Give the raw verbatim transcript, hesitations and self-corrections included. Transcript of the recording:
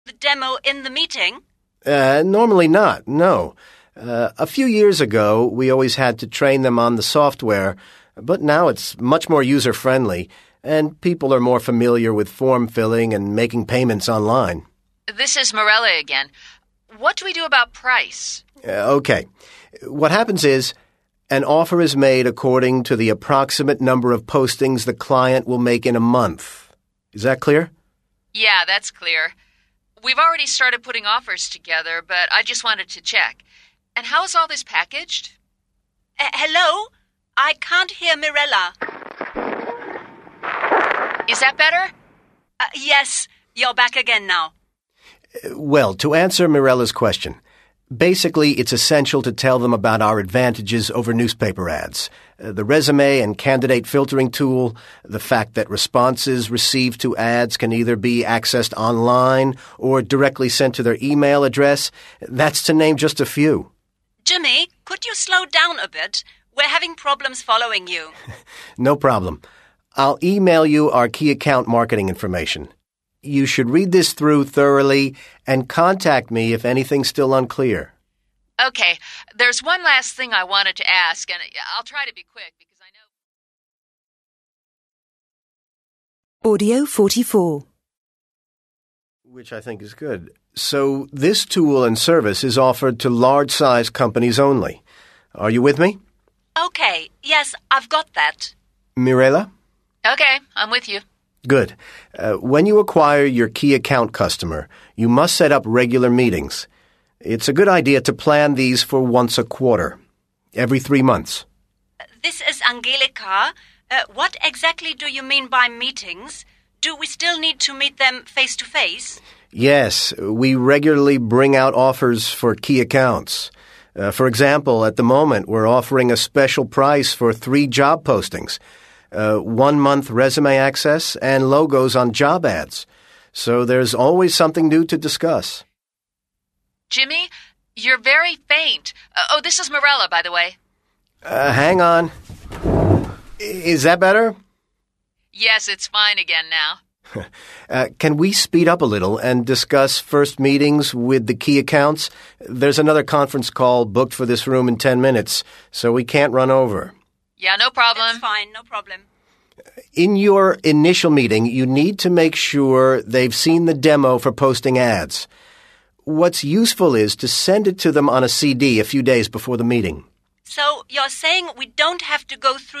the demo in the meeting? Uh, normally not, no. Uh, a few years ago, we always had to train them on the software, but now it's much more user-friendly, and people are more familiar with form filling and making payments online. This is Morella again. What do we do about price? Uh, okay. What happens is, an offer is made according to the approximate number of postings the client will make in a month. Is that clear? Yeah, that's clear. We've already started putting offers together, but I just wanted to check. And how is all this packaged? Uh, hello? I can't hear Mirella. Is that better? Uh, yes, you're back again now. Uh, well, to answer Mirella's question, basically it's essential to tell them about our advantages over newspaper ads. Uh, the resume and candidate filtering tool, the fact that responses received to ads can either be accessed online or directly sent to their email address. That's to name just a few. Jimmy, could you slow down a bit? We're having problems following you. No problem. I'll email you our key account marketing information. You should read this through thoroughly and contact me if anything's still unclear. Okay, there's one last thing I wanted to ask, and I'll try to be quick because I know... Audio forty-four. Which I think is good. So this tool and service is offered to large-size companies only. Are you with me? Okay, yes, I've got that. Mirella? Okay, I'm with you. Good. Uh, when you acquire your key account customer, you must set up regular meetings. It's a good idea to plan these for once a quarter, every three months. This is Angelika. Uh, what exactly do you mean by meetings? Do we still need to meet them face-to-face? Yes, we regularly bring out offers for key accounts. Uh, for example, at the moment, we're offering a special price for three job postings, uh, one-month resume access, and logos on job ads. So there's always something new to discuss. Jimmy, you're very faint. Uh, oh, this is Morella, by the way. Uh, hang on. Is that better? Yes, it's fine again now. uh, can we speed up a little and discuss first meetings with the key accounts? There's another conference call booked for this room in ten minutes, so we can't run over. Yeah, no problem. That's fine, no problem. In your initial meeting, you need to make sure they've seen the demo for posting ads. What's useful is to send it to them on a C D a few days before the meeting. So you're saying we don't have to go through